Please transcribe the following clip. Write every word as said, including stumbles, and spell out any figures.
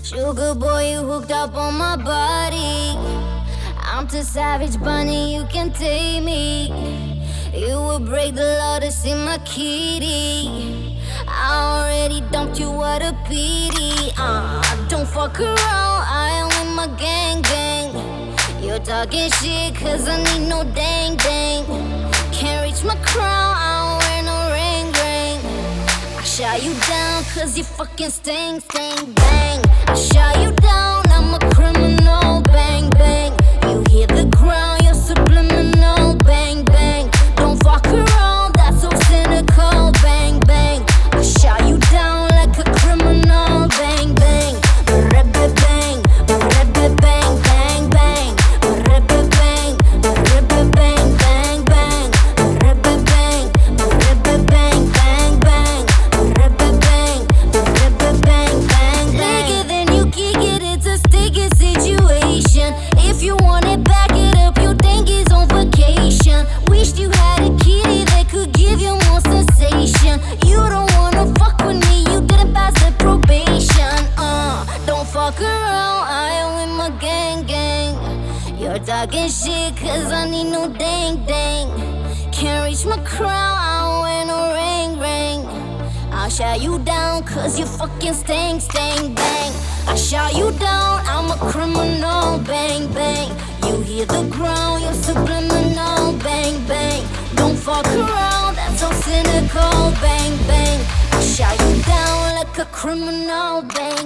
Sugar boy, you hooked up on my body. I'm too savage, bunny, you can take me. You would break the law to see my kitty. I already dumped you, what a pity. Uh, don't fuck around, I am with my gang gang. You're talking shit cause I need no dang dang. Can't reach my crown, I don't wear no ring ring. I shot you down cause you fucking sting sting bang. I shot you down, I'm a criminal, bang bang. You hit the ground, you're subliminal, bang bang. Don't fuck around, that's so cynical, bang bang. I shot you down like a criminal, bang bang. Ribba bang, ribba bang, bang bang. Ribba bang, ribba bang, bang bang. Ribba bang, ribba bang, bang bang. Ribba bang, ribba bang, bang bang. Bigger than you kick it, it's a sticky situation. If you want it, back it up, you think he's on vacation. Wished you had a kitty that could give you more sensation. You don't wanna fuck with me, you didn't pass the probation. Uh, don't fuck around, I am with my gang gang. You're talking shit cause I need no dang dang. Can't reach my crown, I don't wear no ring ring. I'll shut you down cause you fucking stink stink bang. I shot you down, I'm a criminal, bang bang. You hear the ground, you're subliminal, bang bang. Don't fuck around, that's so cynical, bang bang. I shot you down like a criminal, bang.